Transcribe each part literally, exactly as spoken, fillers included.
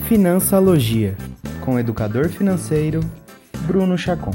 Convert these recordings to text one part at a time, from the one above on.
Financialogia, com o educador financeiro Bruno Chacon.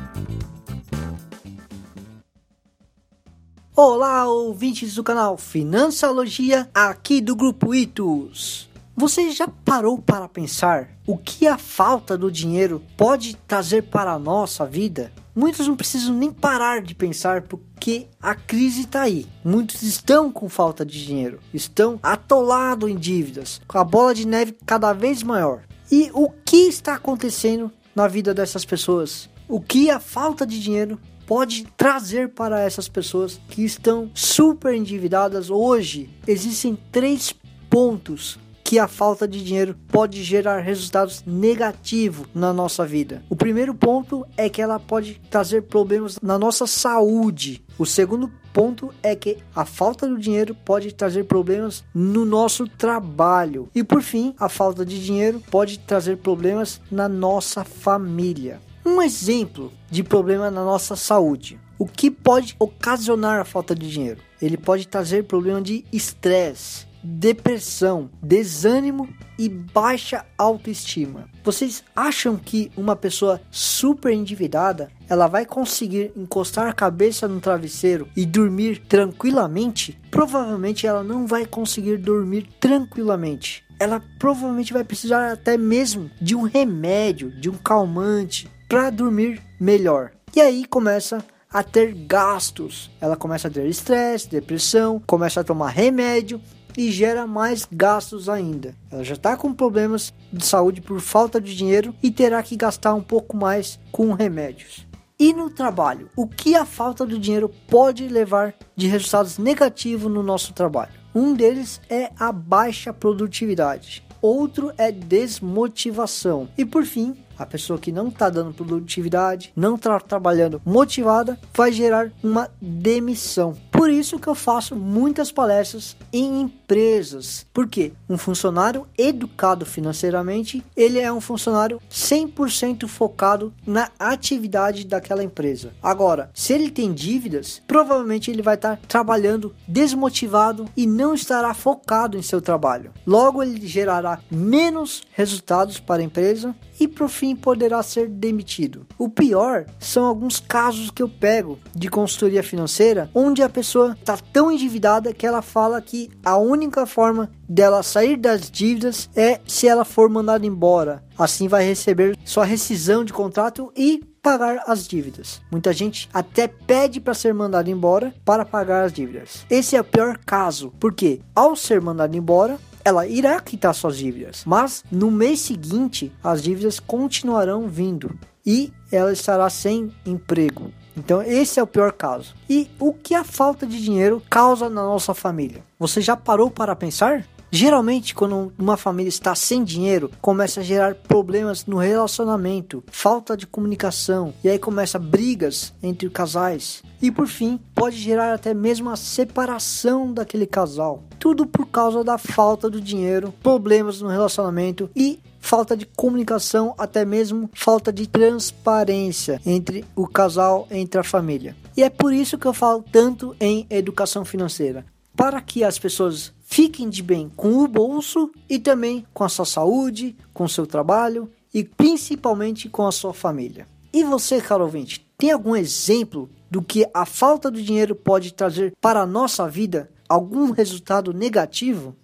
Olá, ouvintes do canal Financialogia, aqui do Grupo Itus. Você já parou para pensar o que a falta do dinheiro pode trazer para a nossa vida? Muitos não precisam nem parar de pensar porque a crise está aí. Muitos estão com falta de dinheiro, estão atolados em dívidas, com a bola de neve cada vez maior. E o que está acontecendo na vida dessas pessoas? O que a falta de dinheiro pode trazer para essas pessoas que estão super endividadas hoje? Existem três pontos que a falta de dinheiro pode gerar resultados negativos na nossa vida. O primeiro ponto é que ela pode trazer problemas na nossa saúde. O segundo ponto é que a falta do dinheiro pode trazer problemas no nosso trabalho. E por fim, a falta de dinheiro pode trazer problemas na nossa família. Um exemplo de problema na nossa saúde. O que pode ocasionar a falta de dinheiro? Ele pode trazer problema de estresse, depressão, desânimo e baixa autoestima. Vocês acham que uma pessoa super endividada, ela vai conseguir encostar a cabeça no travesseiro e dormir tranquilamente? Provavelmente ela não vai conseguir dormir tranquilamente. Ela provavelmente vai precisar até mesmo de um remédio, de um calmante para dormir melhor. E aí começa a ter gastos. Ela começa a ter estresse, depressão, começa a tomar remédio e gera mais gastos ainda. Ela já está com problemas de saúde por falta de dinheiro e terá que gastar um pouco mais com remédios. E no trabalho, o que a falta do dinheiro pode levar de resultados negativos no nosso trabalho? Um deles é a baixa produtividade. Outro é desmotivação. E por fim, a pessoa que não está dando produtividade, não está trabalhando motivada, vai gerar uma demissão. Por isso que eu faço muitas palestras em empresas. Porque um funcionário educado financeiramente, ele é um funcionário cem por cento focado na atividade daquela empresa. Agora, se ele tem dívidas, provavelmente ele vai estar trabalhando desmotivado e não estará focado em seu trabalho. Logo, ele gerará menos resultados para a empresa e por fim poderá ser demitido. O pior são alguns casos que eu pego de consultoria financeira, onde a pessoa está tão endividada que ela fala que a única forma dela sair das dívidas é se ela for mandada embora. Assim vai receber sua rescisão de contrato e pagar as dívidas. Muita gente até pede para ser mandado embora para pagar as dívidas. Esse é o pior caso, porque ao ser mandado embora, ela irá quitar suas dívidas, mas no mês seguinte as dívidas continuarão vindo e ela estará sem emprego. Então esse é o pior caso. E o que a falta de dinheiro causa na nossa família? Você já parou para pensar? Geralmente, quando uma família está sem dinheiro, começa a gerar problemas no relacionamento, falta de comunicação, e aí começa brigas entre casais. E por fim, pode gerar até mesmo a separação daquele casal. Tudo por causa da falta do dinheiro, problemas no relacionamento e falta de comunicação, até mesmo falta de transparência entre o casal, entre a família. E é por isso que eu falo tanto em educação financeira, para que as pessoas fiquem de bem com o bolso e também com a sua saúde, com o seu trabalho e principalmente com a sua família. E você, caro ouvinte, tem algum exemplo do que a falta do dinheiro pode trazer para a nossa vida? Algum resultado negativo?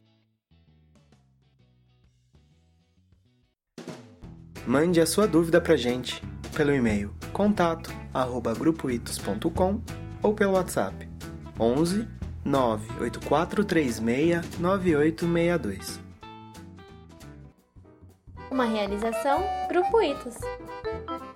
Mande a sua dúvida para a gente pelo e-mail contato arroba grupoitos ponto com ou pelo WhatsApp onze nove oito quatro três seis nove oito seis dois. Uma realização Grupo Itus.